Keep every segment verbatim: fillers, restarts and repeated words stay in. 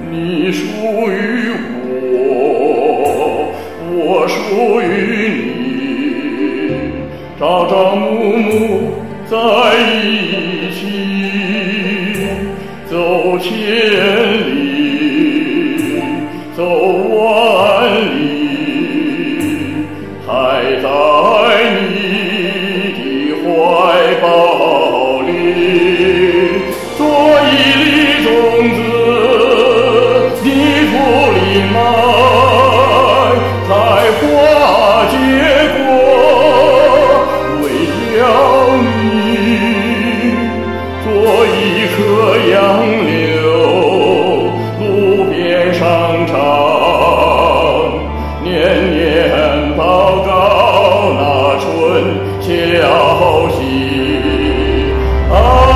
你属于我，我属于你，朝朝暮暮在一起，走千里，走万里，还在你的怀抱里，做一粒种子。埋开花结果，为了你做一棵杨柳，路边上长，年年报告那春消息啊。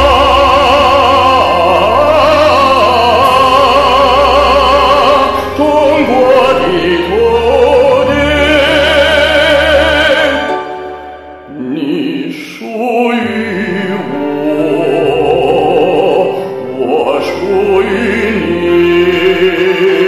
你属于我，我属于你。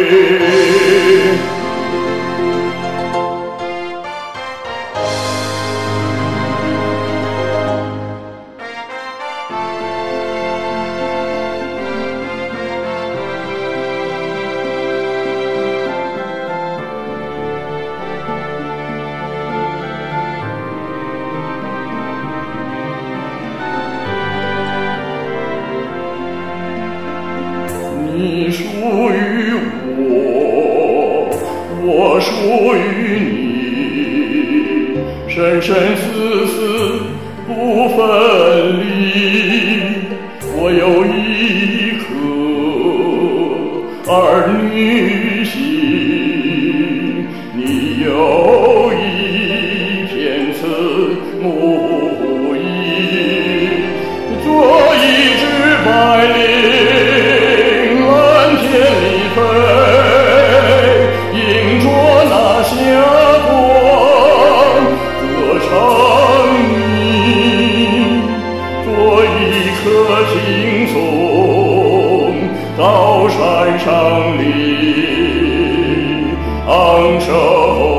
你属于我，我属于你，生生死死不分离。我有一颗儿女心，你有一片慈母意，做一只百灵。迎着那霞光，歌唱你，做一棵青松，到山上里昂首。